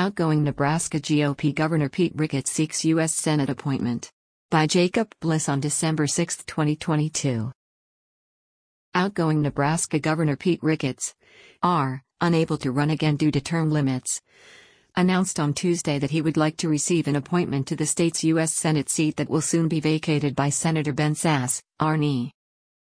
Outgoing Nebraska GOP Governor Pete Ricketts seeks U.S. Senate appointment. By Jacob Bliss on December 6, 2022. Outgoing Nebraska Governor Pete Ricketts, R., unable to run again due to term limits, announced on Tuesday that he would like to receive an appointment to the state's U.S. Senate seat that will soon be vacated by Senator Ben Sasse, R.N.E.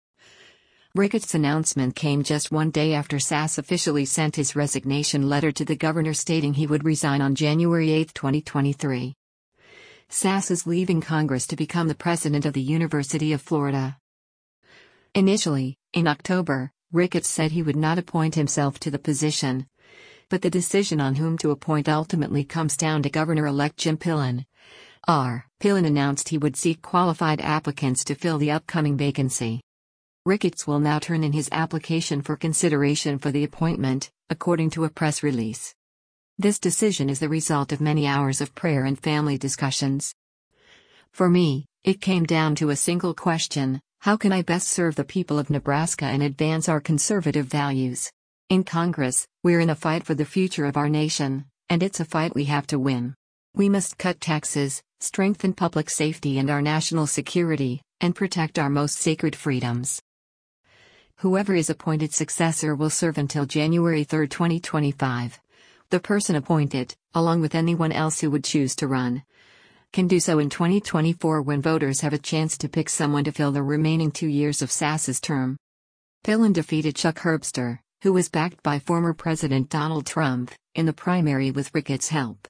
Ricketts' announcement came just one day after Sasse officially sent his resignation letter to the governor stating he would resign on January 8, 2023. Sasse is leaving Congress to become the president of the University of Florida. Initially, in October, Ricketts said he would not appoint himself to the position, but the decision on whom to appoint ultimately comes down to Governor-elect Jim Pillen. R. Pillen announced he would seek qualified applicants to fill the upcoming vacancy. Ricketts will now turn in his application for consideration for the appointment, according to a press release. This decision is the result of many hours of prayer and family discussions. For me, it came down to a single question: how can I best serve the people of Nebraska and advance our conservative values? In Congress, we're in a fight for the future of our nation, and it's a fight we have to win. We must cut taxes, strengthen public safety and our national security, and protect our most sacred freedoms. Whoever is appointed successor will serve until January 3, 2025. The person appointed, along with anyone else who would choose to run, can do so in 2024 when voters have a chance to pick someone to fill the remaining 2 years of Sasse's term. Pillen defeated Chuck Herbster, who was backed by former President Donald Trump, in the primary with Ricketts' help.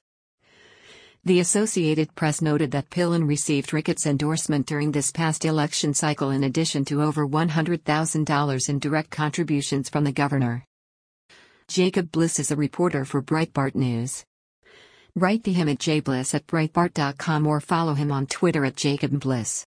The Associated Press noted that Pillen received Ricketts' endorsement during this past election cycle in addition to over $100,000 in direct contributions from the governor. Jacob Bliss is a reporter for Breitbart News. Write to him at jbliss@breitbart.com or follow him on Twitter at @JacobBliss.